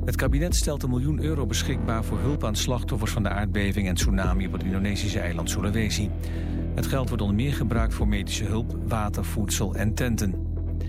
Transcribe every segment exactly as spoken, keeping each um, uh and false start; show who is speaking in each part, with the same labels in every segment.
Speaker 1: Het kabinet stelt een miljoen euro beschikbaar voor hulp aan slachtoffers van de aardbeving en tsunami op het Indonesische eiland Sulawesi. Het geld wordt onder meer gebruikt voor medische hulp, water, voedsel en tenten.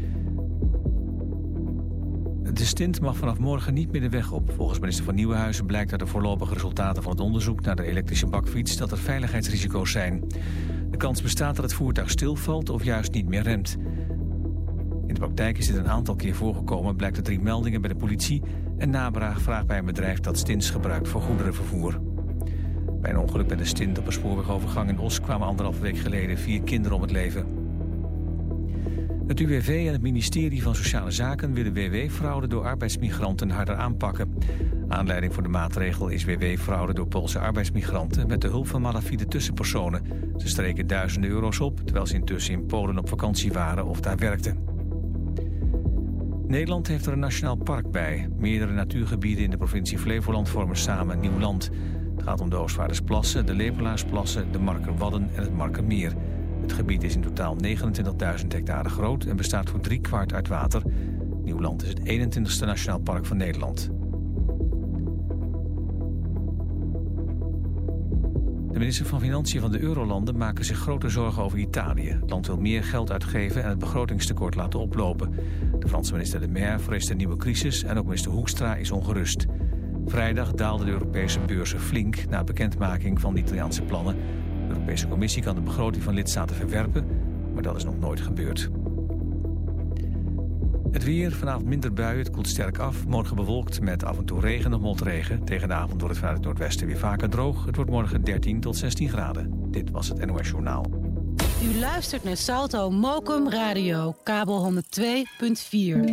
Speaker 1: De stint mag vanaf morgen niet meer de weg op. Volgens minister van Nieuwenhuizen blijkt uit de voorlopige resultaten van het onderzoek naar de elektrische bakfiets dat er veiligheidsrisico's zijn. De kans bestaat dat het voertuig stilvalt of juist niet meer remt. In de praktijk is dit een aantal keer voorgekomen, blijkt uit drie meldingen bij de politie en navraag bij een bedrijf dat stints gebruikt voor goederenvervoer. Bij een ongeluk met een stint op een spoorwegovergang in Os kwamen anderhalve week geleden vier kinderen om het leven. Het U W V en het ministerie van Sociale Zaken willen W W-fraude door arbeidsmigranten harder aanpakken. Aanleiding voor de maatregel is W W-fraude door Poolse arbeidsmigranten met de hulp van malafide tussenpersonen. Ze streken duizenden euro's op, terwijl ze intussen in Polen op vakantie waren of daar werkten. Nederland heeft er een nationaal park bij. Meerdere natuurgebieden in de provincie Flevoland vormen samen een nieuw land. Het gaat om de Oostvaardersplassen, de Lepelaarsplassen, de Markerwadden en het Markermeer. Het gebied is in totaal negenentwintigduizend hectare groot en bestaat voor drie kwart uit water. Nieuwland is het eenentwintigste nationaal park van Nederland. De minister van Financiën van de Eurolanden maken zich grote zorgen over Italië. Het land wil meer geld uitgeven en het begrotingstekort laten oplopen. De Franse minister De Maire vreest een nieuwe crisis en ook minister Hoekstra is ongerust. Vrijdag daalden de Europese beurzen flink na bekendmaking van de Italiaanse plannen. De Europese Commissie kan de begroting van lidstaten verwerpen, maar dat is nog nooit gebeurd. Het weer, vanavond minder buien, het koelt sterk af. Morgen bewolkt met af en toe regen of motregen. Tegen de avond wordt het vanuit het noordwesten weer vaker droog. Het wordt morgen dertien tot zestien graden. Dit was het N O S Journaal.
Speaker 2: U luistert naar Salto Mokum Radio, kabel honderd twee punt vier.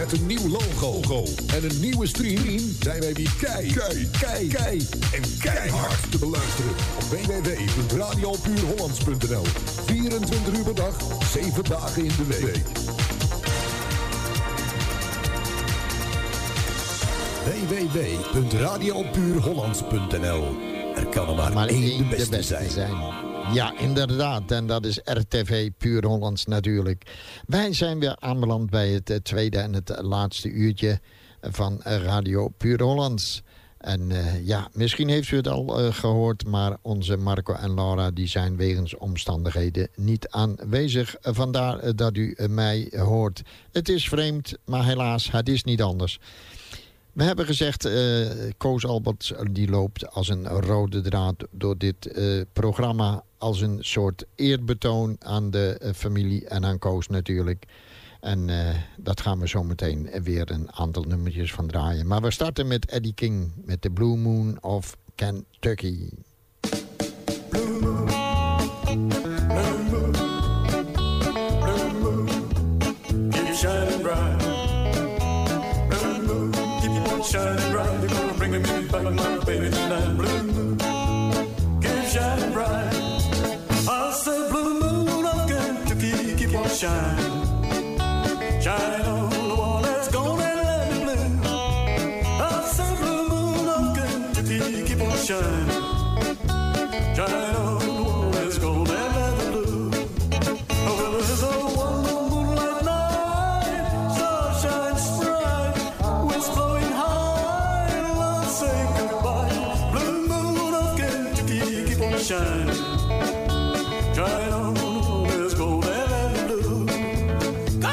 Speaker 3: Met een nieuw logo en een nieuwe stream zijn wij weer kei, kei, kei, kei en keihard te beluisteren op w w w punt radio puur hollands punt n l. vierentwintig uur per dag, zeven dagen in de week. w w w punt radio puur hollands punt n l. Er kan er maar, maar één, één de beste, de beste zijn. zijn.
Speaker 4: Ja, inderdaad. En dat is R T V Puur Hollands natuurlijk. Wij zijn weer aanbeland bij het tweede en het laatste uurtje van Radio Puur Hollands. En uh, ja, misschien heeft u het al uh, gehoord, maar onze Marco en Laura die zijn wegens omstandigheden niet aanwezig. Vandaar uh, dat u uh, mij hoort. Het is vreemd, maar helaas, het is niet anders. We hebben gezegd, uh, Koos Alberts die loopt als een rode draad door dit uh, programma. Als een soort eerbetoon aan de uh, familie en aan Koos natuurlijk. En uh, dat gaan we zo meteen weer een aantal nummertjes van draaien. Maar we starten met Eddie King met de Blue Moon of Kentucky.
Speaker 5: Blue moon, blue moon, blue moon, keep shining bright. Blue moon, keep on shining bright. You're gonna bring me back my baby tonight. Blue moon, keep shining bright. I said blue moon of Kentucky, keep on shining. Shine on the one that's gonna let me blue. I said blue moon of Kentucky, keep on shining. Shine on the one that's gonna let me blue. Oh, well, there's a one moonlight night, star shines bright, winds blowing high, and love say goodbye. Blue moon of Kentucky, keep on shining. Shine on the one that's gonna let me blue. Go!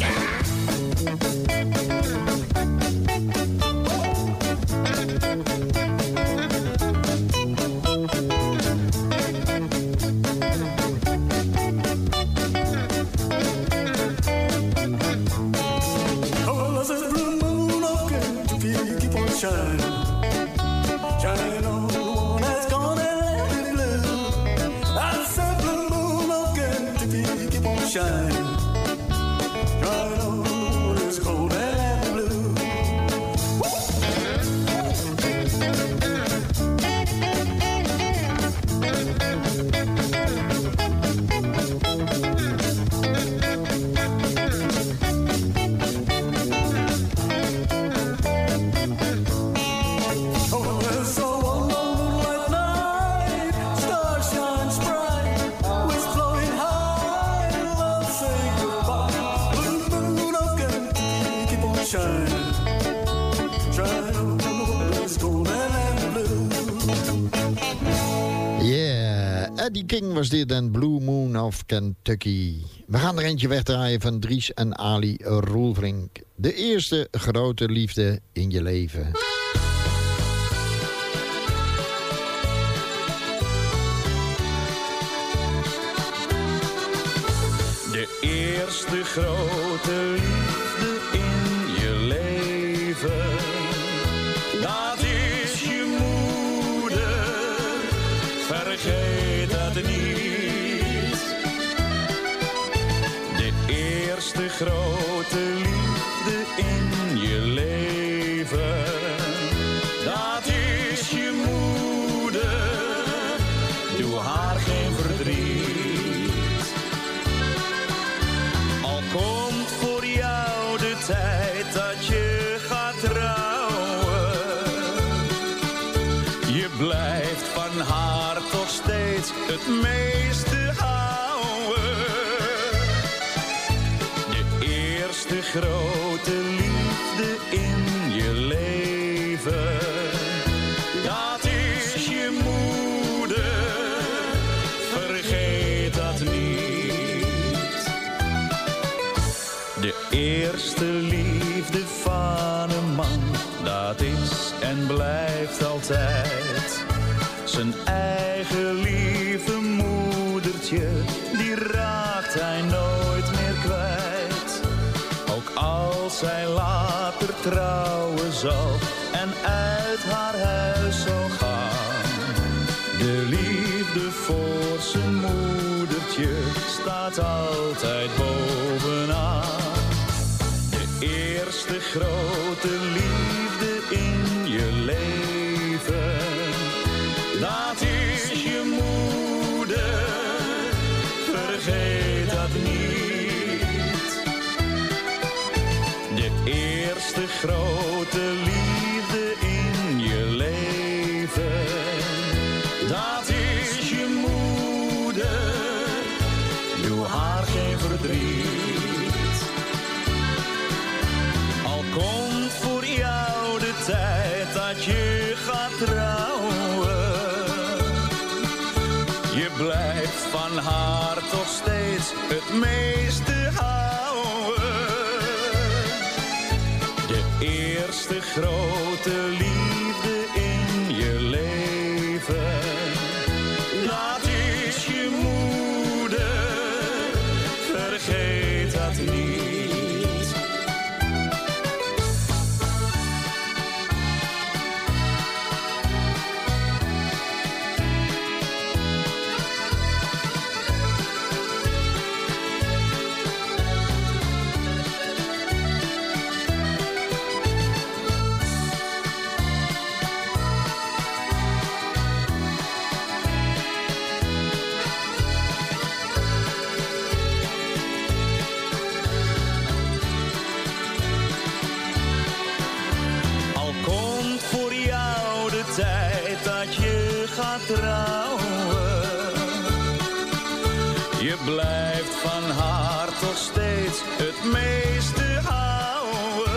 Speaker 5: Shine, shine on the one that's gonna let me blue. I said blue moon of Kentucky, keep on shining. Shine on the one that's gonna let me blue.
Speaker 4: Eddie King was dit en Blue Moon of Kentucky. We gaan er eentje wegdraaien van Dries en Ali Roelvink. De eerste grote liefde in je leven.
Speaker 6: De eerste grote liefde in je leven. Dat is je moeder. Vergeet dat niet. De eerste grote liefde in je leven. Dat is je moeder. Doe haar geen verdriet. Al komt voor jou de tijd dat je gaat trouwen. Je blijft van haar toch steeds het meeste houden. De eerste grote liefde in je leven. Dat is je moeder. Vergeet dat niet. De eerste liefde van een man. Dat is en blijft altijd zijn eigen lieve moedertje, die raakt hij nooit meer kwijt. Ook als hij later trouwen zal en uit haar huis zal gaan. De liefde voor zijn moedertje staat altijd bovenaan. De eerste grote liefde in je leven. Dat is je moeder, vergeet dat niet. De eerste grote liefde in je leven. Dat is je moeder, doe haar geen verdriet. Al komt voor jou de tijd dat je gaat trouwen. Je blijft van haar toch steeds het meeste houden. De eerste grote liefde in je leven. Dat is je moeder, vergeet dat niet. Je blijft van haar toch steeds het meeste houden.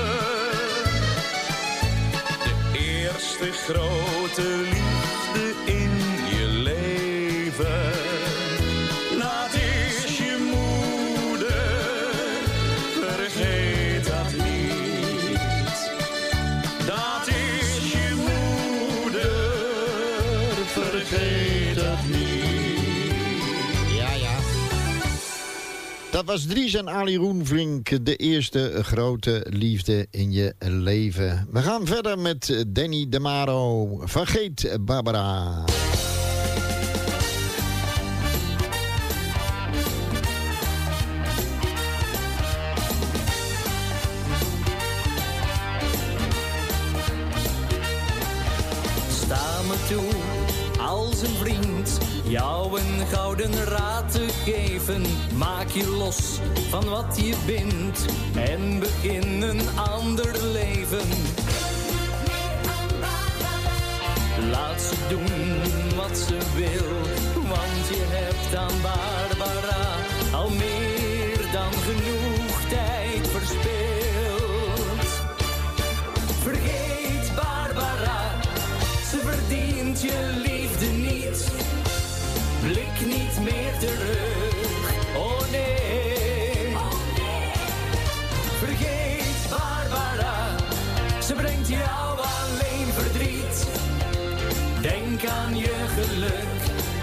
Speaker 6: De eerste grote liefde in je leven. Dat is je moeder, vergeet dat niet. Dat is je moeder, vergeet dat niet.
Speaker 4: Dat was Dries en Ali Roenvink, de eerste grote liefde in je leven. We gaan verder met Danny de Maro. Vergeet Barbara.
Speaker 7: Sta me toe als een vriend, jou een gouden raad te geven. Maak je los van wat je bindt en begin een ander leven. Laat ze doen wat ze wil, want je hebt aan Barbara al meer dan genoeg tijd verspild. Vergeet Barbara, ze verdient je liefde niet. Blik niet meer terug, oh nee. Vergeet Barbara, ze brengt jou alleen verdriet. Denk aan je geluk,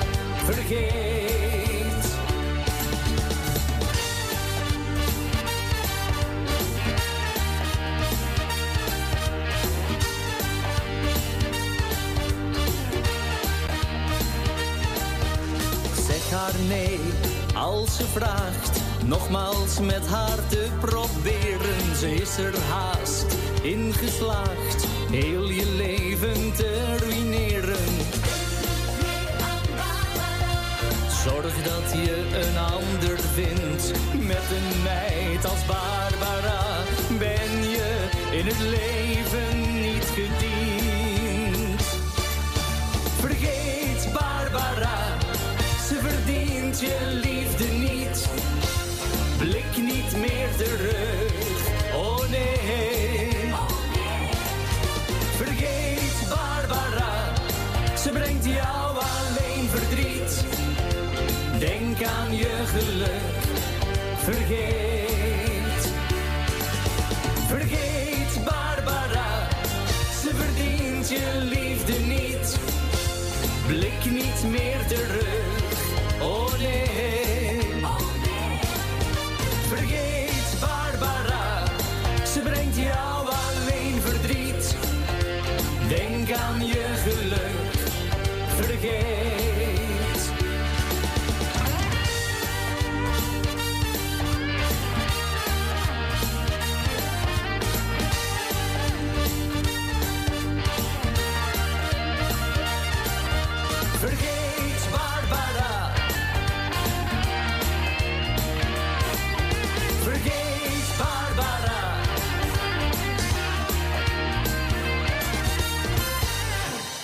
Speaker 7: vergeet. Zeg haar nee als ze vraagt, nogmaals met haar te proberen. Ze is er haast in geslaagd, heel je leven te ruïneren. Zorg dat je een ander vindt, met een meid als Barbara ben je in het leven niet gediend. Vergeet Barbara, ze verdient je liefde niet. Blik niet meer terug, oh nee. Vergeet Barbara, ze brengt jou alleen verdriet. Denk aan je geluk, vergeet. Vergeet Barbara, ze verdient je liefde niet. Blik niet meer terug, oh nee. Vergeet Barbara, ze brengt jou alleen verdriet. Denk aan je geluk, vergeet.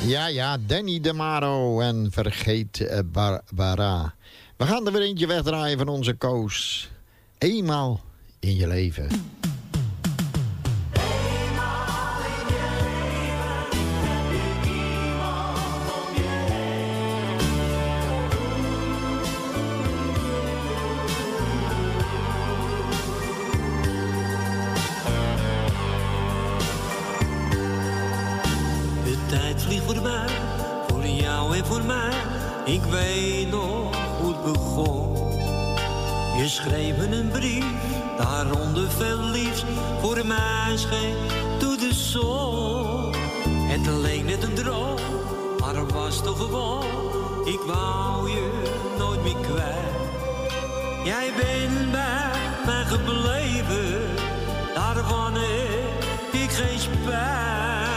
Speaker 4: Ja, ja, Danny de Maro en Vergeet uh, Barbara. We gaan er weer eentje wegdraaien van onze Koos. Eenmaal in je leven.
Speaker 8: Vlieg voorbij, voor jou en voor mij. Ik weet nog hoe het begon. Je schreef me een brief, daaronder veel liefst. Voor mij scheen door de zon. Het leek net een droom, maar het was toch gewoon. Ik wou je nooit meer kwijt. Jij bent bij mij gebleven, daarvan heb ik geen spijt.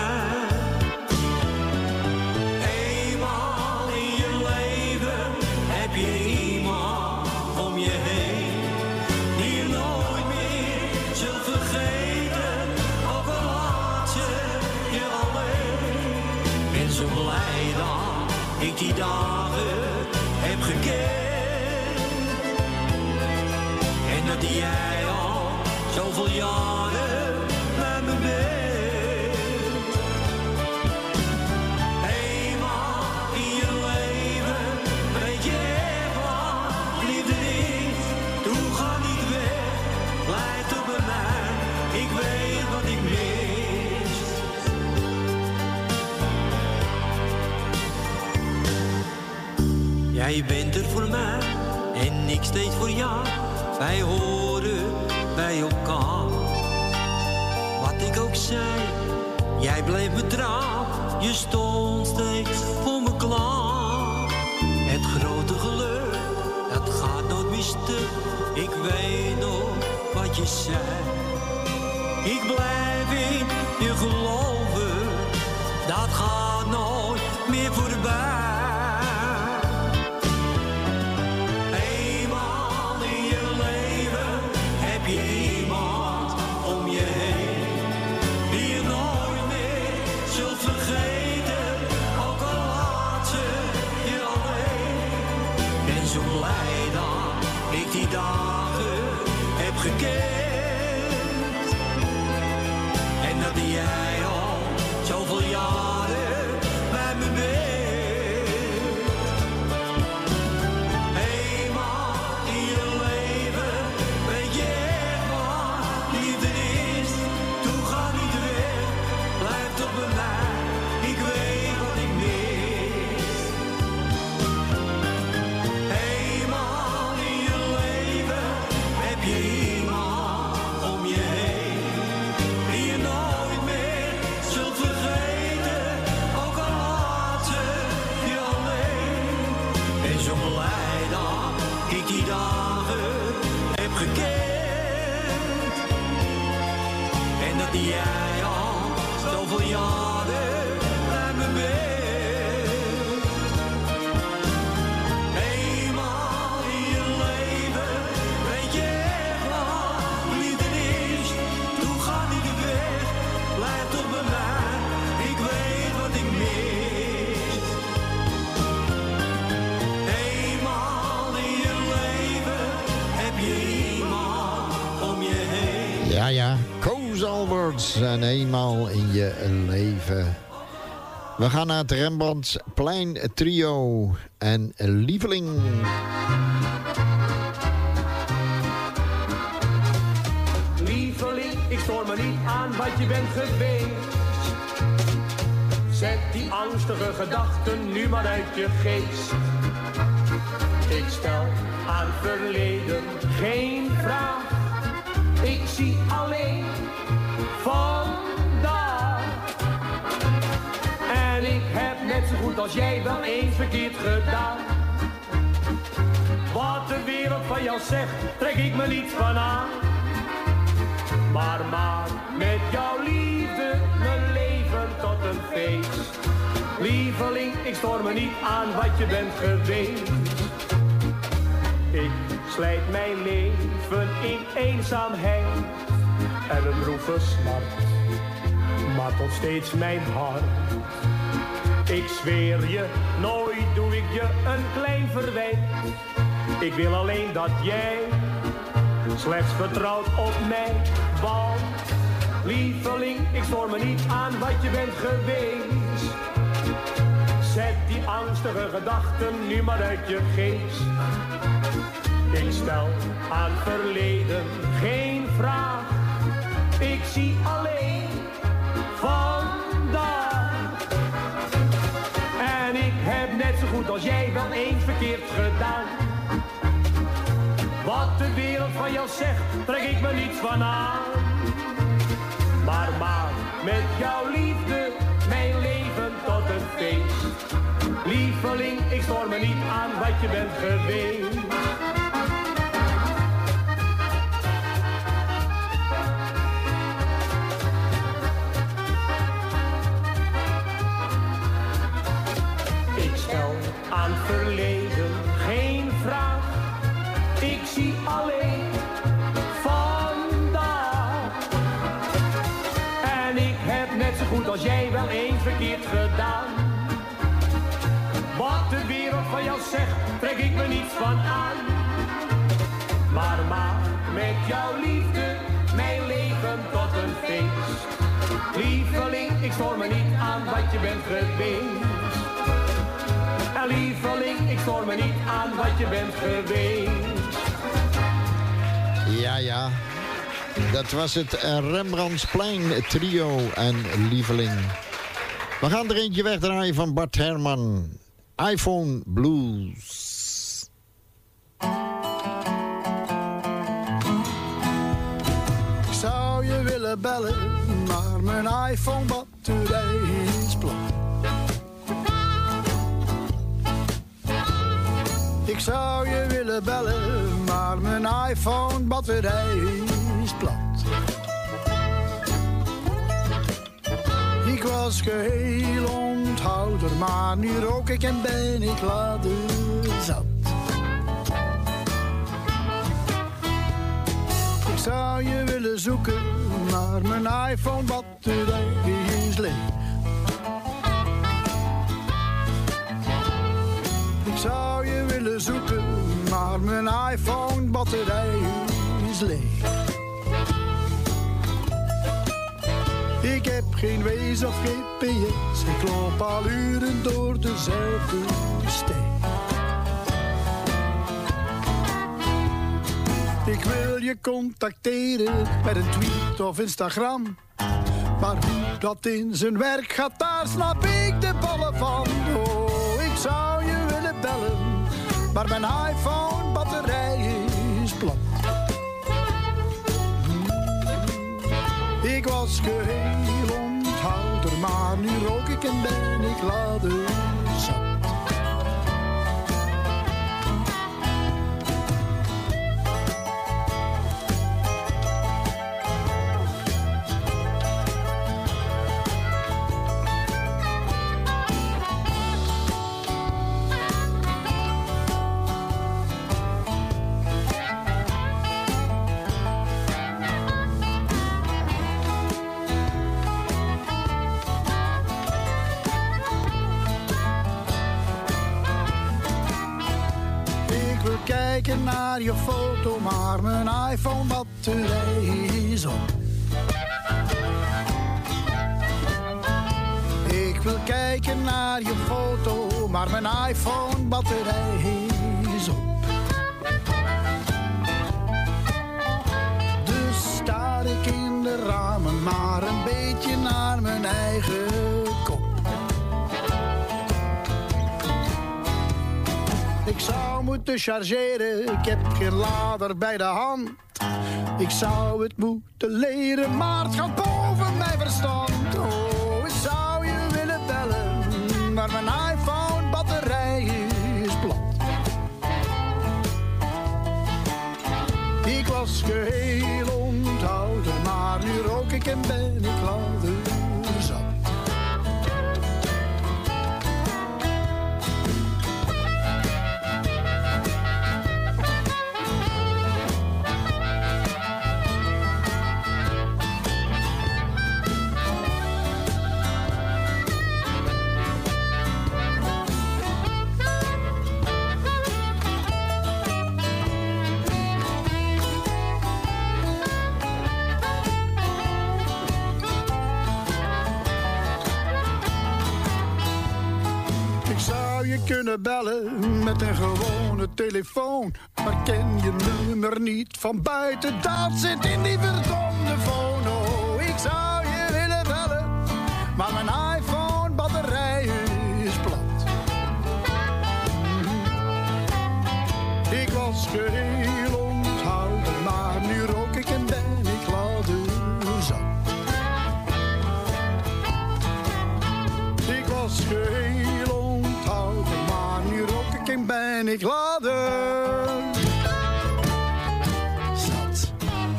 Speaker 8: Ik die dagen heb gekend. En dat jij al zoveel jaren bij me bent. Eenmaal in je leven weet je echt wat liefde is. Doe ga niet weg, blijf toch bij mij. Ik weet wat ik mis. Jij bent er voor mij en ik steeds voor jou. Wij horen bij elkaar. Wat ik ook zei, jij bleef me trouw. Je stond steeds voor me klaar. Het grote geluk, dat gaat nooit meer stuk. Ik weet nog wat je zei. Ik blijf in je geloven. Dat gaat nooit meer voorbij. Die dagen heb gekend. En dat jij al zoveel jaren bij me bent. Eenmaal in je leven weet je echt wat liefde is. Doe ga niet weg, blijf toch bij mij. Ik weet wat ik mis. Eenmaal in je leven heb je iemand om je heen die je nooit meer zult vergeten, ook al laat ze je alleen. En zo blij dat ik die dagen heb gekend en dat jij al zoveel jaren bij me bent. Eenmaal in je leven weet je echt wat liefde is. Doe ga niet weg, blijf toch bij mij. Ik weet wat ik mis. Eenmaal in je leven heb je iemand om je heen.
Speaker 4: Ja, ja, Koos Alberts en eenmaal in je leven. We gaan naar het Rembrandtsplein Trio en Lieveling.
Speaker 9: Lieveling, ik stoor me niet aan wat je bent geweest. Zet die angstige gedachten nu maar uit je geest. Ik stel aan het verleden geen vraag. Ik zie alleen vandaag. En ik heb net zo goed als jij wel eens verkeerd gedaan. Wat de wereld van jou zegt, trek ik me niet van aan. Maar maak met jouw liefde mijn leven tot een feest. Lieveling, ik stoor me niet aan wat je bent geweest. Ik slijt mijn leven in eenzaamheid en een droeve smart, maar tot steeds mijn hart Ik zweer je, nooit doe ik je een klein verwijt. Ik wil alleen dat jij slechts vertrouwt op mij. Want, lieveling, ik stoor me niet aan wat je bent geweest. Zet die angstige gedachten nu maar uit je geest. Ik stel aan verleden geen vraag. Ik zie alleen vandaag. En ik heb net zo goed als jij wel eens verkeerd gedaan. Wat de wereld van jou zegt, trek ik me niets van aan. Maar maak met jouw liefde mijn leven tot een feest. Lieveling, ik stoor me niet aan wat je bent geweest. Ik stel aan verleden geen vraag. Ik zie alleen vandaag. En ik heb net zo goed als jij wel eens verkeerd gedaan. Wat de wereld van jou zegt, trek ik me niets van aan. Maar maak met jouw liefde mijn leven tot een feest. Lieveling, ik stoor me niet aan wat je bent geweest. En lieveling, ik stoor me niet aan wat je bent geweest.
Speaker 4: Ja, ja. Dat was het Rembrandtsplein trio en Lieveling. We gaan er eentje wegdraaien van Bart Herman. iPhone Blues.
Speaker 10: Ik zou je willen bellen, maar mijn iPhone batterij is plat. Ik zou je willen bellen, maar mijn iPhone batterij is plat. Ik was geheel onthouder, maar nu rook ik en ben ik later zat. Ik zou je willen zoeken, maar mijn iPhone batterij is leeg. Ik zou je willen zoeken, maar mijn iPhone batterij is leeg. Ik heb geen Waze of G P S, ik loop al uren door dezelfde steeg. Ik wil je contacteren met een tweet of Instagram. Maar hoe dat in zijn werk gaat, daar snap ik de ballen van. Oh, ik zou je willen bellen, maar mijn iPhone batterij is plat. Ik was geheel onthouder, maar nu rook ik en ben ik later zat. Kijken naar je foto, maar mijn iPhone batterij is op. Ik wil kijken naar je foto, maar mijn iPhone batterij is op. Dus staar ik in de ramen, maar een beetje naar mijn eigen kop. Ik zou moeten chargeren, ik heb geen lader bij de hand. Ik zou het moeten leren, maar het gaat boven mijn verstand. Oh, ik zou je willen bellen, maar mijn iPhone batterij is plat. Ik was geheel onthouder, maar nu rook ik en ben ik later zat. kunnen bellen met een gewone telefoon. Maar ken je nummer niet van buiten, dat zit in die verdomde phone. Oh, ik zou je willen bellen, maar mijn iPhone-batterij is plat. Ik was geheel onthouden, maar nu rook ik en ben ik later zat. Ik was geheel onthouden, maar nu rook ik en ben ik later zat.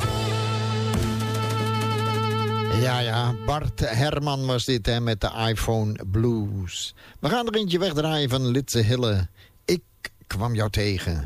Speaker 4: Ja, ja, Bart Herman was dit, hè, met de iPhone Blues. We gaan er eentje wegdraaien van Litse Hille. Ik kwam jou tegen.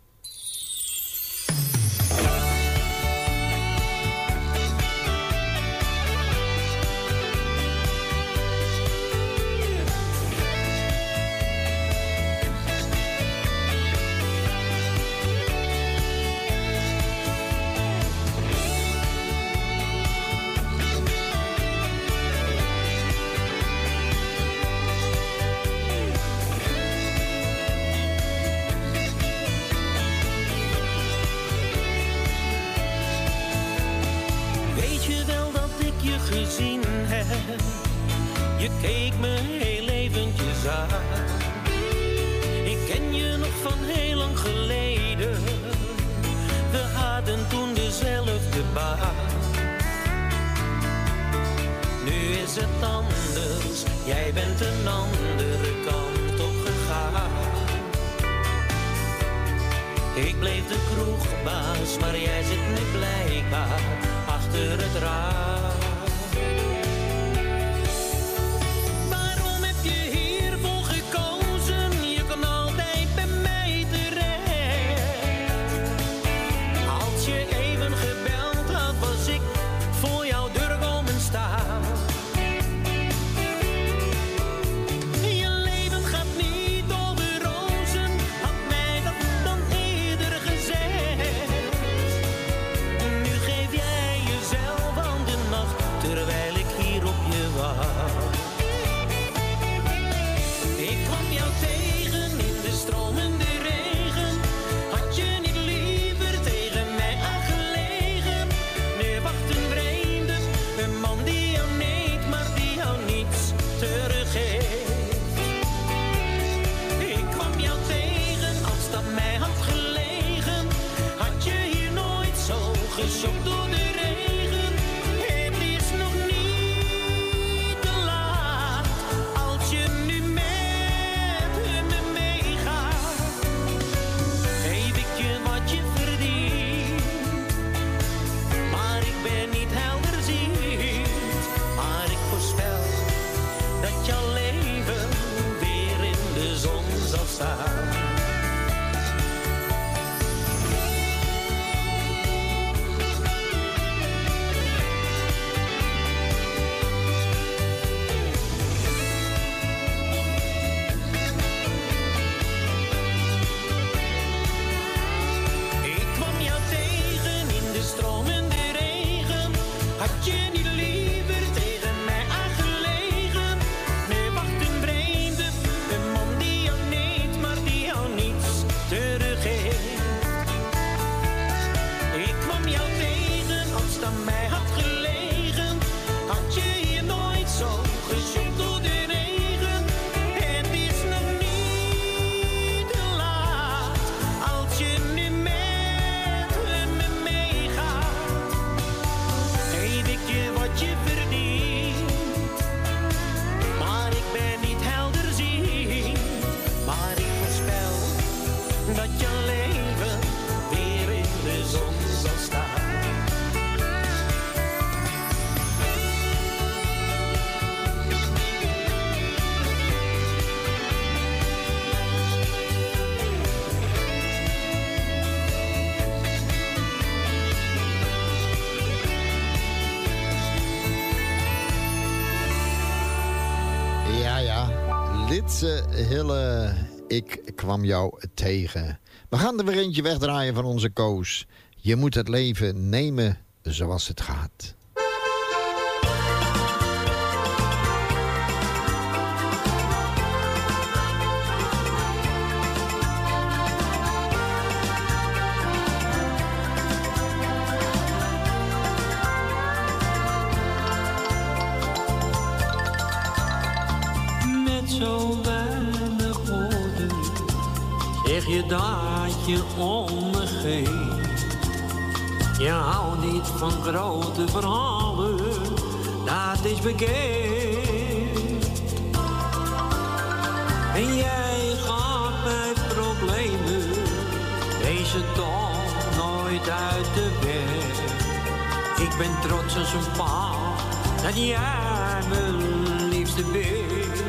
Speaker 11: Je keek me heel eventjes aan. Ik ken je nog van heel lang geleden. We hadden toen dezelfde baan. Nu is het anders. Jij bent een andere kant op gegaan. Ik bleef de kroegbaas, maar jij zit nu blijkbaar achter het raam.
Speaker 4: Litse Hille, ik kwam jou tegen. We gaan er weer eentje wegdraaien van onze Koos. Je moet het leven nemen zoals het gaat.
Speaker 8: je dat je om me geeft. Je houdt niet van grote verhalen, dat is bekend. En jij gaat mijn problemen, deze toch nooit uit de weg. Ik ben trots als een paal, dat jij mijn liefste bent.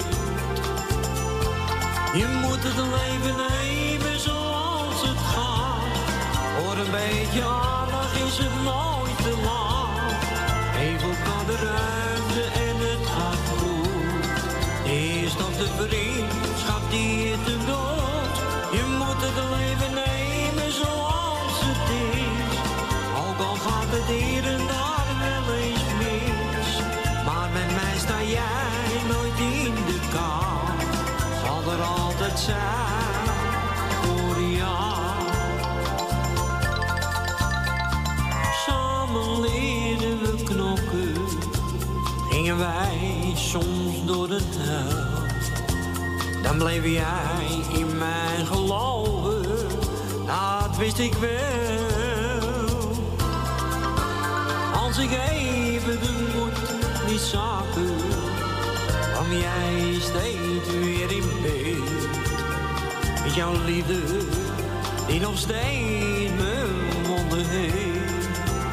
Speaker 8: Je moet het leven nemen zoals het gaat. Voor een beetje aandacht is het nooit te laat. Even kan de ruimte en het gaat goed. Eerst op de vriendschap die je te dood. Je moet het leven nemen zoals het is. Ook al gaat het hier en daar wel eens mis. Maar met mij sta jij nooit in de kou. Zal er altijd zijn voor jou. Samen leerden we knokken, gingen wij soms door het hel. Dan bleef jij in mij geloven, dat wist ik wel. Als ik even de moed niet zaken, kwam jij steeds weer in beeld. Met jouw liefde die nog steeds mijn wonden heeft.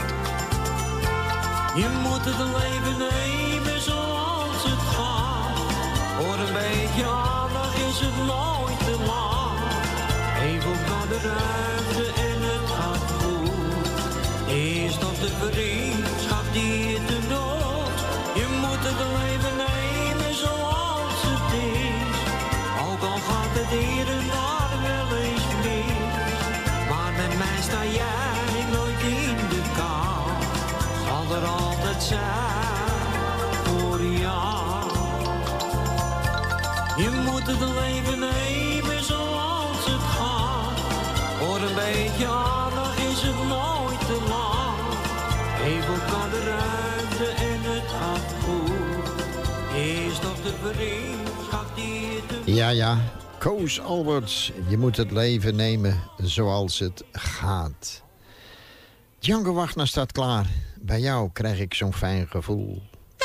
Speaker 8: Je moet het leven nemen zoals het gaat. Voor een beetje aandacht is het nooit te laat. Even naar de ruimte en het gaat goed. Eerst op de vriendschap die je te dood. Je moet het leven nemen zoals het is. Ook al gaat het hier en daar wel eens mis. Maar met mij sta jij nooit in de kou. Zal er altijd zijn voor jou. Je moet het leven nemen zoals het gaat. Voor een beetje aandacht is het nooit te laat. Even kan de ruimte en het gaat goed. Eerst op de vriendschap die je te...
Speaker 4: Ja, ja, Koos Alberts, je moet het leven nemen zoals het gaat. Django Wagner staat klaar. Bij jou krijg ik zo'n fijn gevoel.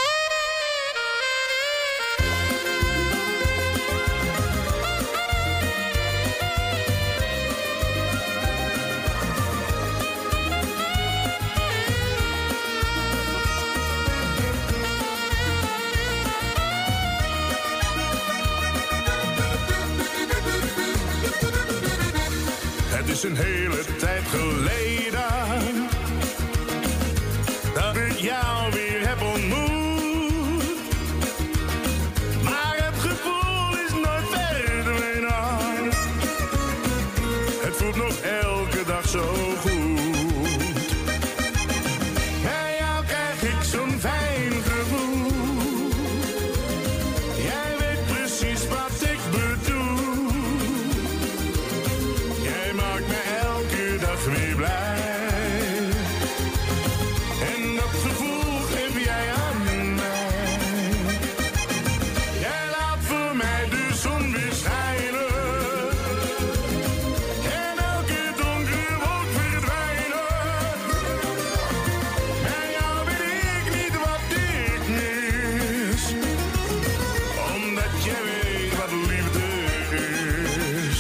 Speaker 6: Het is een hele tijd geleden dat ik jou weer heb ontmoet. Maar het gevoel is nooit verdwenen. Het voelt nog elke dag zo goed. Bij jou krijg ik zo'n fijn gevoel. Jij weet precies wat ik bedoel. Jij maakt me elke dag weer blij. En dat gevoel geef jij aan mij. Jij laat voor mij de zon weer schijnen. En elke donker wolk verdwijnen. Bij jou weet ik niet wat ik mis. Omdat jij weet wat liefde is.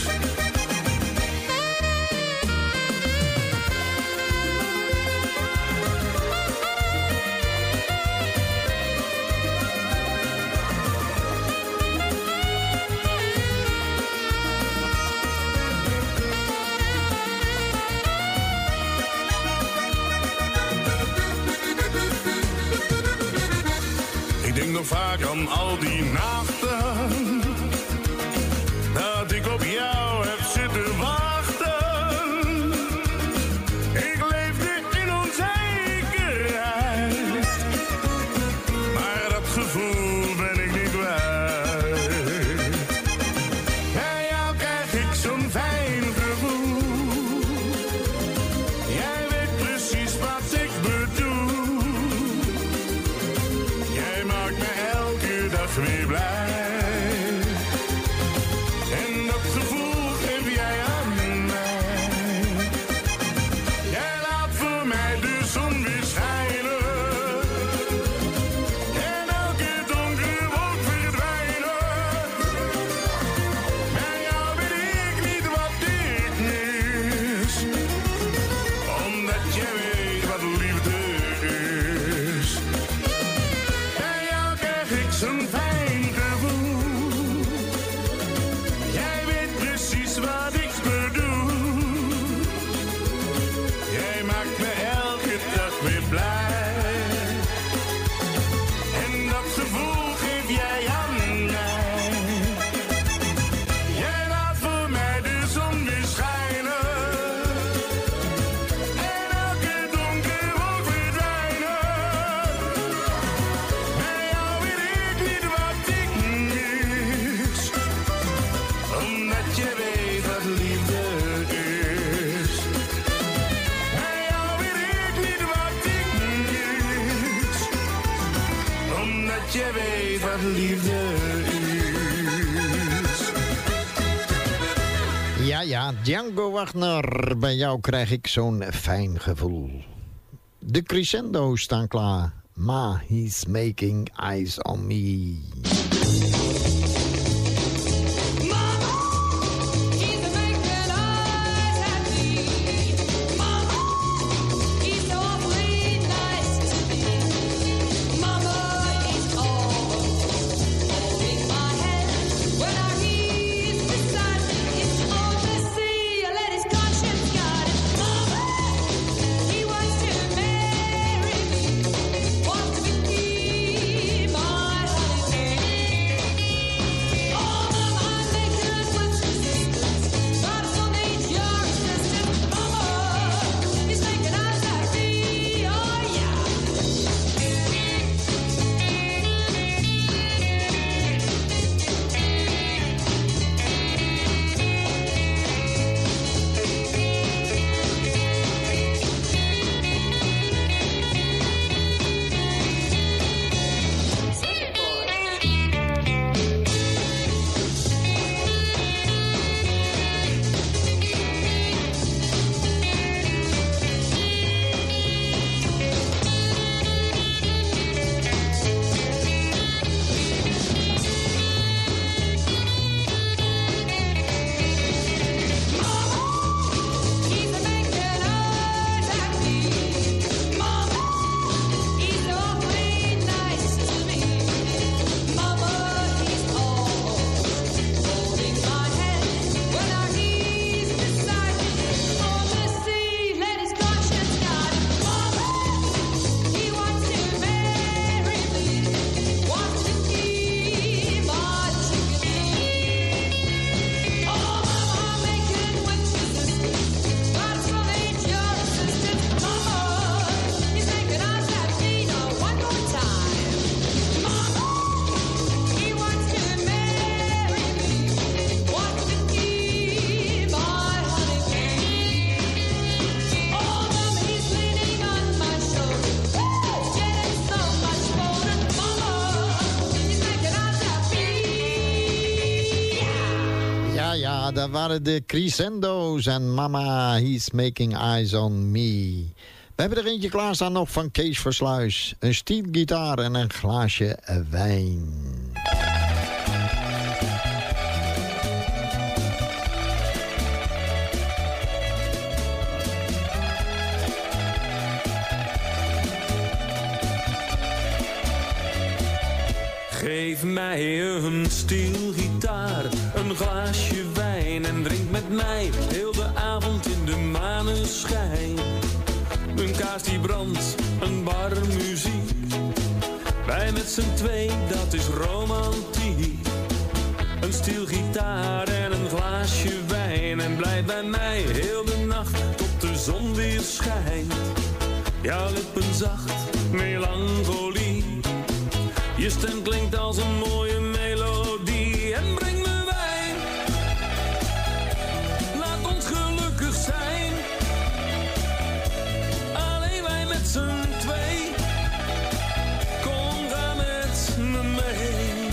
Speaker 6: Ik denk nog vaak aan al die nachten dat ik op jou heb zitten wachten. Ik leefde in onzekerheid, maar dat gevoel ben ik niet kwijt. Bij jou krijg ik zo'n fijn gevoel. Jij weet precies wat ik bedoel. Jij maakt me elke dag weer blij. maakt me elke dag weer blij. En dat gevoel geef jij aan mij. Jij laat voor mij de zon weer schijnen. En elke donker wolk verdwijnen. Bij jou weet ik niet wat ik mis. Omdat je weet wat liefde is. Bij jou weet ik niet wat ik mis. Omdat je weet wat liefde is.
Speaker 4: Ja, ja, Django Wagner. Bij jou krijg ik zo'n fijn gevoel. De crescendo's staan klaar. Ma, he's making eyes on me. Dat waren de crescendo's en Mama, he's making eyes on me. We hebben er eentje klaarstaan nog van Kees Versluis. Een steelgitaar en een glaasje wijn.
Speaker 11: Geef mij een steelgitaar, een glaasje wijn en drink met mij heel de avond in de maneschijn. Een kaars die brandt, een bar muziek, wij met z'n twee, dat is romantiek. Een steelgitaar en een glaasje wijn en blijf bij mij heel de nacht tot de zon weer schijnt. Jouw lippen zacht, melancholie, je stem klinkt als een mooie melodie en breng me wijn. Laat ons gelukkig zijn, alleen wij met z'n twee. Kom, ga met me mee.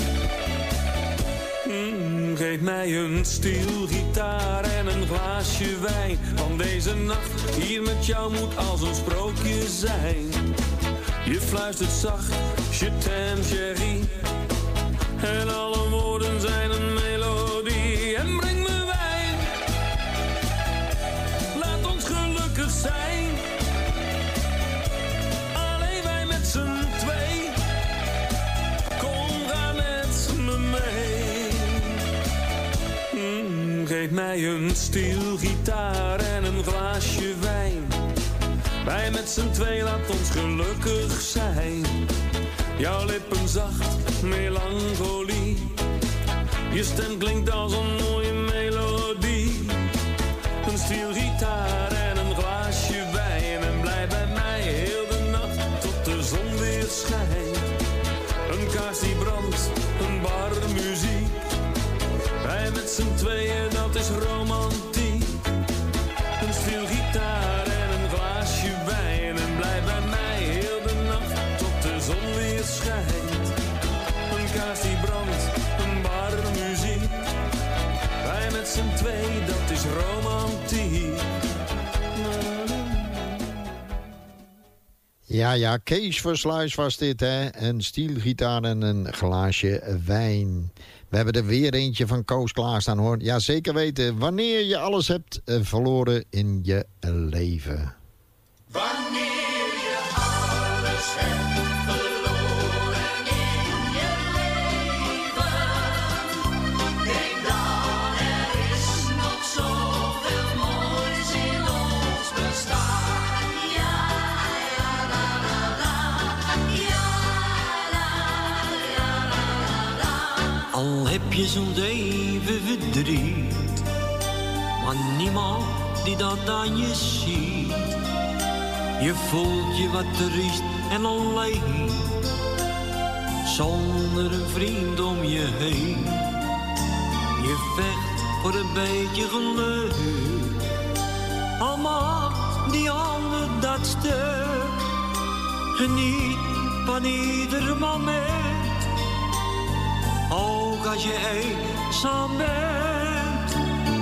Speaker 11: Mm, geef mij een steelgitaar en een glaasje wijn, want deze nacht hier met jou moet als een sprookje zijn. Je fluistert zacht, je t'aime chérie, en alle woorden zijn een melodie. En breng me wijn, laat ons gelukkig zijn, alleen wij met z'n twee. Kom, ga met me mee. Mm, geef mij een steelgitaar en een glaasje wijn,
Speaker 12: Wij met z'n twee laat ons gelukkig zijn. Jouw lippen zacht, melancholie. Je stem klinkt als een mooie melodie. Een stielgitaar en een glaasje wijn. En blijf bij mij heel de nacht tot de zon weer schijnt. Een kaars die brandt, een bar muziek. Wij met z'n tweeën, dat is romantiek. Een stielgitaar en een glaasje wijn. En blijf bij mij heel de nacht tot de zon weer schijnt. Een kaars die brandt, een bar muziek. Wij met z'n tweeën, dat is romantiek.
Speaker 4: Ja, ja, Kees Versluis was dit, hè. Een stielgitaar en een glaasje wijn. We hebben er weer eentje van Koos klaarstaan, hoor. Ja, zeker weten. Wanneer je alles hebt uh, verloren in je leven.
Speaker 5: Wanneer je alles hebt verloren in je leven, denk dan er is nog zoveel moois in ons bestaan. Ja, ja, la, la, la. Ja, la, ja, la, la, la.
Speaker 8: Al heb je zo'n even verdriet, maar niemand die dat aan je ziet. Je voelt je wat triest en alleen, zonder een vriend om je heen. Je vecht voor een beetje geluk, al maakt die ander dat stuk. Geniet van ieder moment, ook als je eenzaam bent.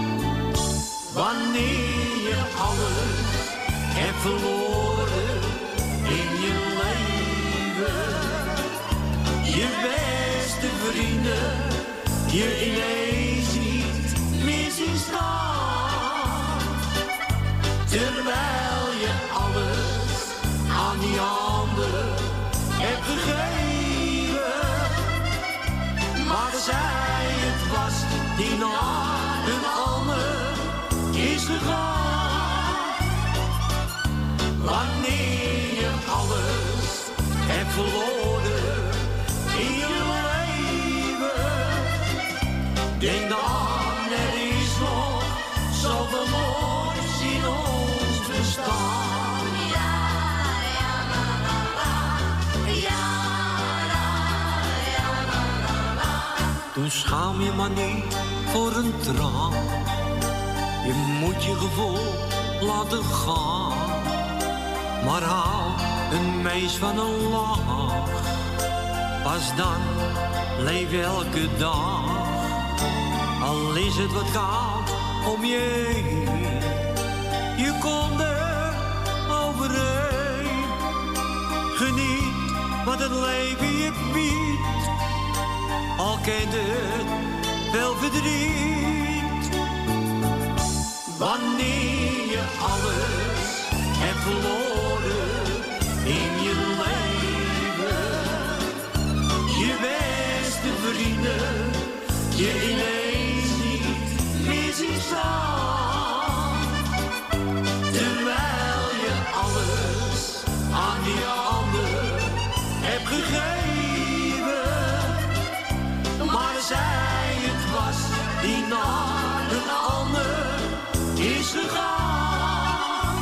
Speaker 8: Wanneer je alles hebt verloren in je leven, je beste vrienden je ineens ziet meer zien staan, terwijl je alles aan die ander hebt gegeven. Maar zij het was die naar een ander is gegaan. Wanneer je alles hebt verloren in je leven, denk dan er is nog zoveel moois in ons bestaan.
Speaker 5: Ja, ja, la, la, la. Ja, la, ja, la, la, la.
Speaker 8: Toen schaam je maar niet voor een traan, je moet je gevoel laten gaan. Maar hou een meis van een lach, pas dan leef je elke dag. Al is het wat koud om je heen, je komt er overheen. Geniet wat het leven je biedt, al kent het wel verdriet. Wanneer je alles hebt verloren in je leven, je beste vrienden je ineens niet meer zien staan, terwijl je alles aan die ander hebt gegeven. Maar zij het was die naar een ander is gegaan.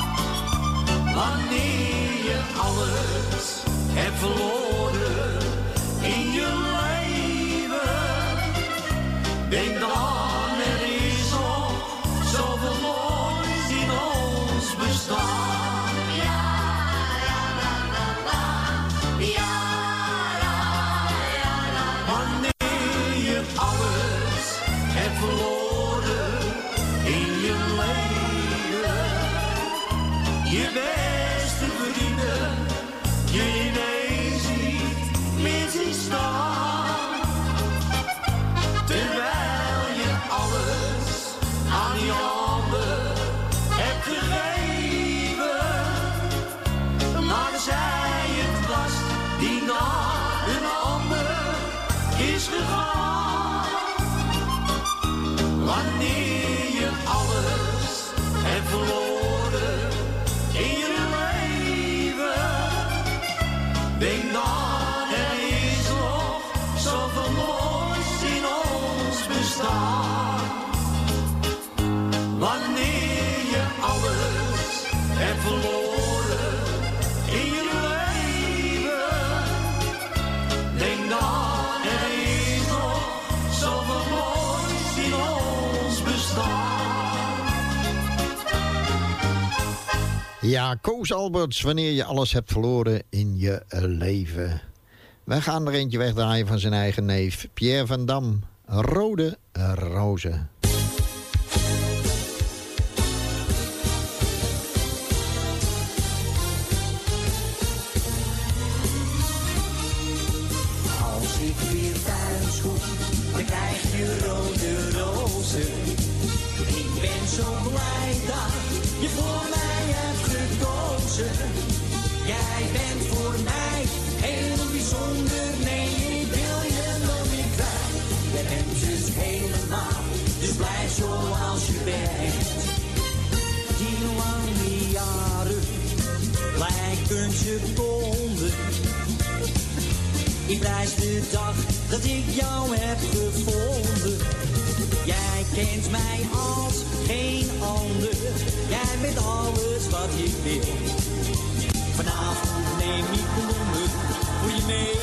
Speaker 8: Wanneer je alles hebt verloren in je leven, denk dan er is nog zoveel moois in ons bestaan.
Speaker 5: Ja, ja, la, la, la. Ja, la, ja, la, la.
Speaker 8: Wanneer je alles hebt verloren in je leven, je beste vrienden je ineens niet meer zien staan, terwijl je alles aan die ander hebt gegeven. Maar zij het was die naar een ander is gegaan. Wanneer je alles hebt verloren in je
Speaker 4: Ja, Koos Alberts, wanneer je alles hebt verloren in je leven. Wij gaan er eentje wegdraaien van zijn eigen neef, Pierre van Dam. Rode rozen.
Speaker 13: Als ik weer thuis kom, dan krijg je rode rozen. Ik ben zo blij dat je voor mij hebt gekozen. Jij bent voor mij heel bijzonder, nee, ik wil je nog niet kwijt. Je bent het helemaal, dus blijf zoals je bent. Die lange jaren lijken seconden. Ik prijs de dag dat ik jou heb gevonden. Jij kent mij als geen ander. Jij bent alles wat ik wil. Vanavond neem ik bloemen voor je mee.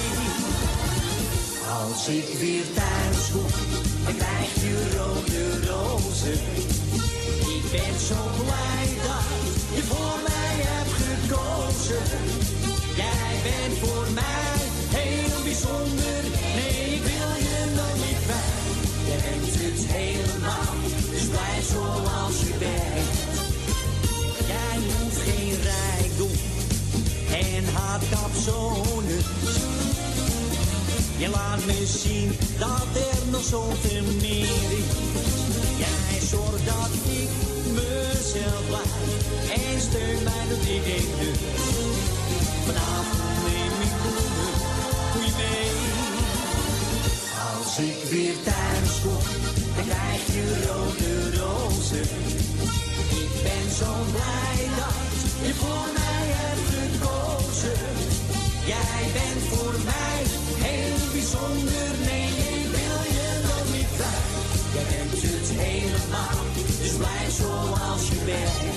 Speaker 13: Als ik weer thuis kom, dan krijg je rode rozen. Ik ben zo blij dat je voor mij hebt gekozen. Jij bent voor mij heel bijzonder. Nee, ik wil je nog niet kwijt. Jij bent het helemaal, dus blijf zoals je bent. Jij hoeft geen rijkdom en haat capsones. Je laat me zien dat er nog zoveel meer is. Jij zorgt dat ik mezelf blijf en steun mij dat ik denk dus. Vanavond neem ik bloemen voor je mee. Als ik weer thuis kom, dan krijg je rode rozen. Ik ben zo blij dat je voor mij hebt gekozen. Jij bent voor mij heel bijzonder, nee, ik wil je nog niet kwijt. Jij bent het helemaal, dus blijf zoals je bent.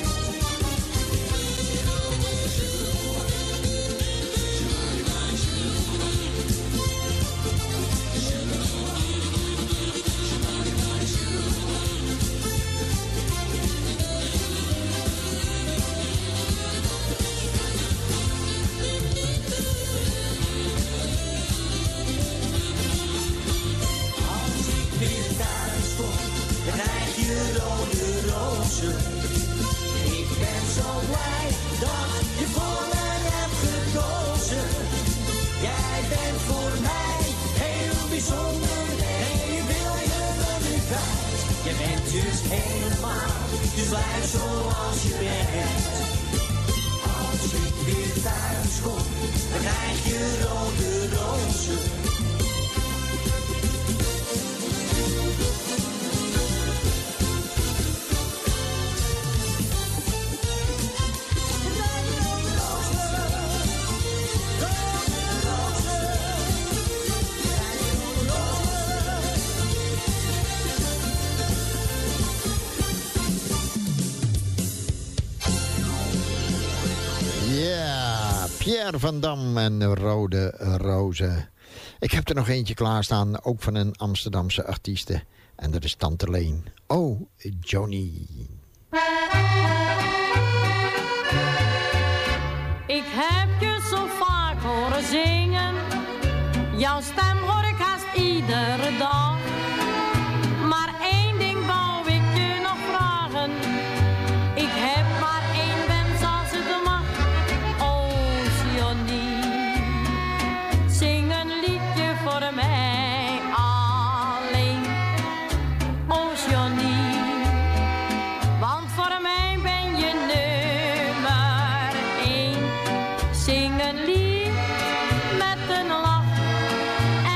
Speaker 13: Ik ben zo blij dat je voor mij hebt gekozen. Jij bent voor mij heel bijzonder. Nee, ik wil je nog niet kwijt. Je bent dus helemaal, dus blijf zoals je bent. Als ik weer thuis kom, dan krijg je rode rozen.
Speaker 4: Ja, Pierre van Dam en Rode Rozen. Ik heb er nog eentje klaarstaan, ook van een Amsterdamse artieste. En dat is Tante Leen. Oh, Johnny.
Speaker 14: Ik heb je zo vaak horen zingen. Jouw stem hoor ik haast iedere dag. Maar één ding wou ik je nog vragen. Ik heb maar één wens als het mag. Oh, Johnny, zing een liedje voor mij alleen. Oh, Johnny, want voor mij ben je nummer één. Zing een lied met een lach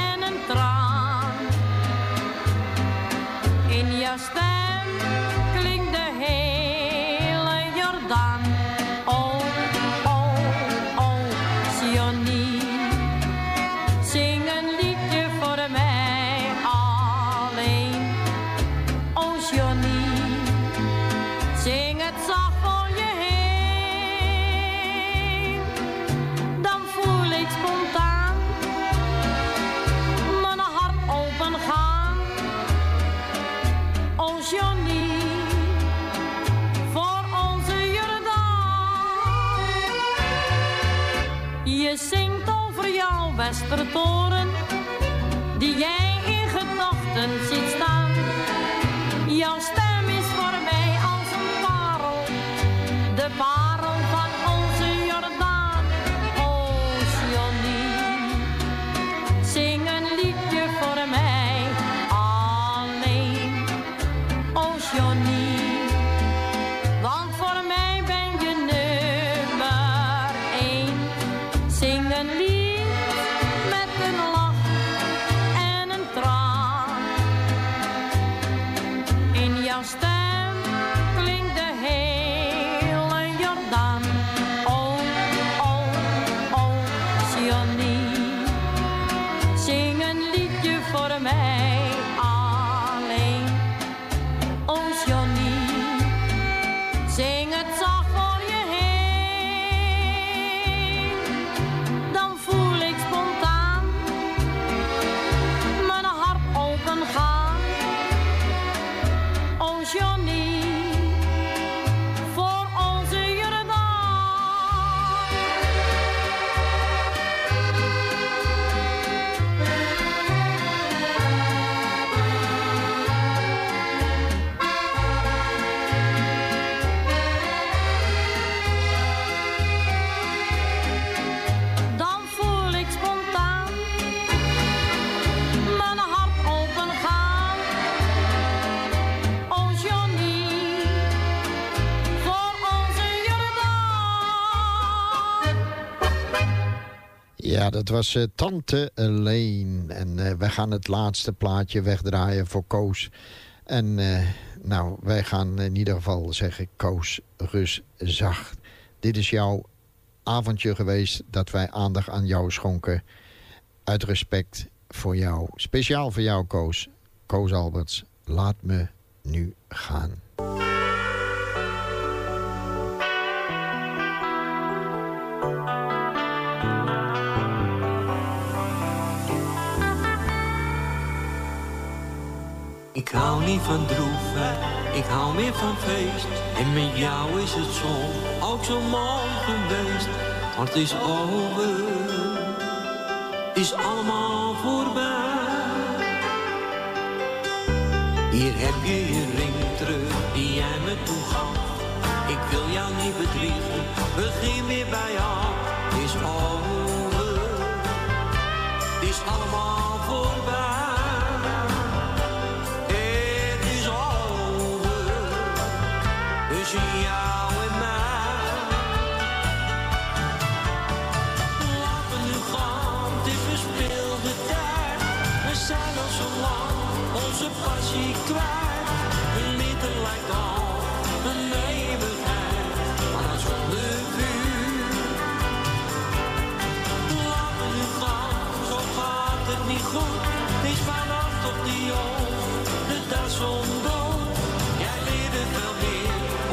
Speaker 14: Je zingt over jouw Westertoren, die jij in gedachten ziet staan. Jouw stem is voor mij als een parel, de parel van onze Jordaan. Oh, Johnny, zing een liedje voor mij alleen. Oh, Johnny, want voor mij ben je nummer één. Zing een lied met een lach en een traan. In jouw stem klinkt de hele Jordaan. Oh, oh, oh, Johnny, zing een liedje voor mij alleen. Oh, Johnny, zing het zacht voor je heen. Dan voel ik spontaan mijn hart open gaan. Oh, Johnny, voor onze Jordaan. Dan voel ik spontaan mijn hart open gaan. Oh, Johnny, voor onze Jordaan.
Speaker 4: Ja, dat was uh, Tante Leen. En uh, wij gaan het laatste plaatje wegdraaien voor Koos. En uh, nou, wij gaan in ieder geval zeggen, Koos, rust zacht. Dit is jouw avondje geweest dat wij aandacht aan jou schonken. Uit respect voor jou. Speciaal voor jou, Koos. Koos Alberts, laat me nu gaan.
Speaker 8: Ik hou niet van droefheid, ik hou meer van feest. En met jou is het zo, ook zo mooi geweest. Maar het is over, het is allemaal voorbij. Hier heb je je ring terug, die jij me toen gaf. Ik wil jou niet bedriegen, begin weer bij af. Het is over, het is allemaal voorbij. Tussen jou en mij. Laat me nu gaan, het is verspilde tijd. We zijn al zo lang onze passie kwijt. Een liter lijkt al een eeuwigheid, maar zonder vuur. Laat me nu gaan, zo gaat het niet goed. Het is vanaf tot die oog, de dag zonder. Jij leerde veel meer.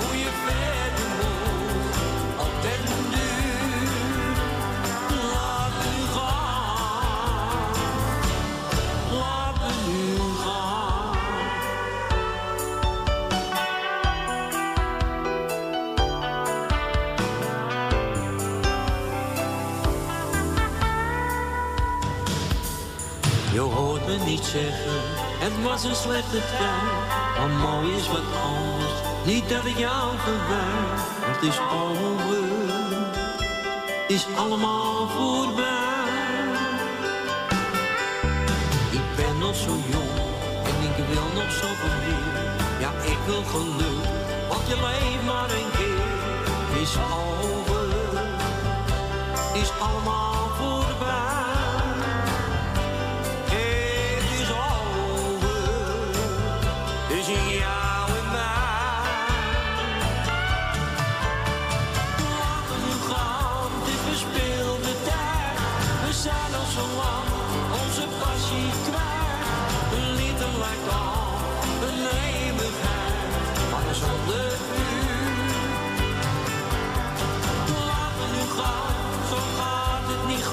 Speaker 8: Je hoort me niet zeggen, het was een slechte tijd. Maar mooi is wat anders, niet dat ik jou verwijt. Maar het is over, het is allemaal voorbij. Ik ben nog zo jong en ik wil nog zoveel meer. Ja, ik wil geluk, want je leeft maar een keer. Het is over, het is allemaal voorbij. Tussen jou en mij. Laat me nu gaan, dit verspilde tijd. We zijn al zo lang onze passie kwijt. Een liter lijkt al een eeuwigheid, maar zonder vuur. Laat me nu gaan, zo gaat het niet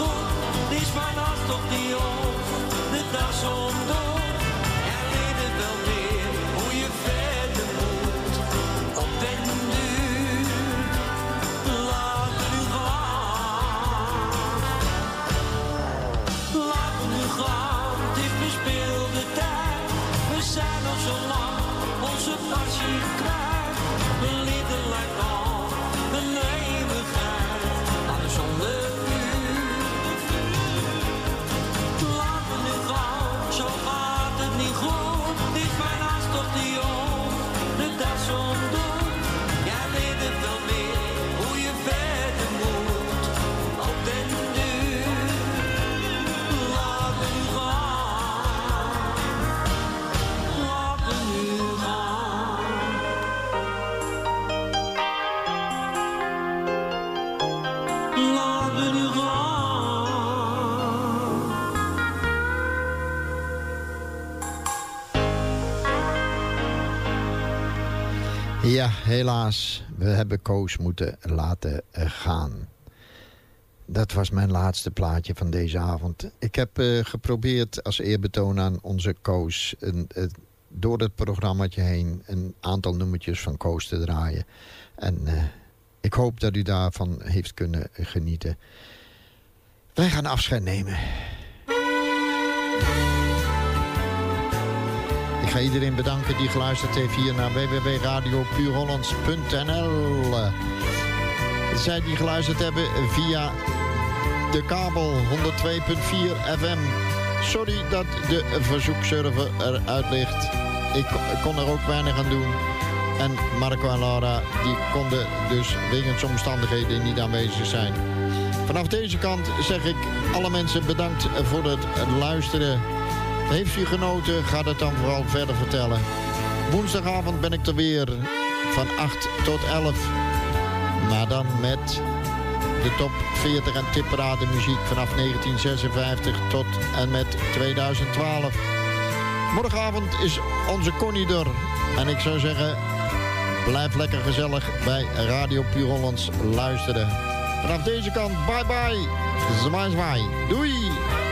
Speaker 4: Ja, helaas. We hebben Koos moeten laten gaan. Dat was mijn laatste plaatje van deze avond. Ik heb uh, geprobeerd als eerbetoon aan onze Koos... Een, een, door het programmaatje heen een aantal nummertjes van Koos te draaien. En uh, ik hoop dat u daarvan heeft kunnen genieten. Wij gaan afscheid nemen. Ik ga iedereen bedanken die geluisterd heeft hier naar w w w punt radio puur hollands punt n l. Zij die geluisterd hebben via de kabel honderd twee punt vier F M. Sorry dat de verzoekserver eruit ligt. Ik kon er ook weinig aan doen. En Marco en Laura die konden dus wegens omstandigheden niet aanwezig zijn. Vanaf deze kant zeg ik alle mensen bedankt voor het luisteren. Heeft u genoten, ga het dan vooral verder vertellen. Woensdagavond ben ik er weer van acht tot elf. Maar dan met de top veertig en tipparade muziek vanaf negentien zesenvijftig tot en met tweeduizend twaalf. Morgenavond is onze Connie er. En ik zou zeggen, blijf lekker gezellig bij Radio Puur Hollands luisteren. Vanaf deze kant, bye bye. Zwaai zwaai. Doei.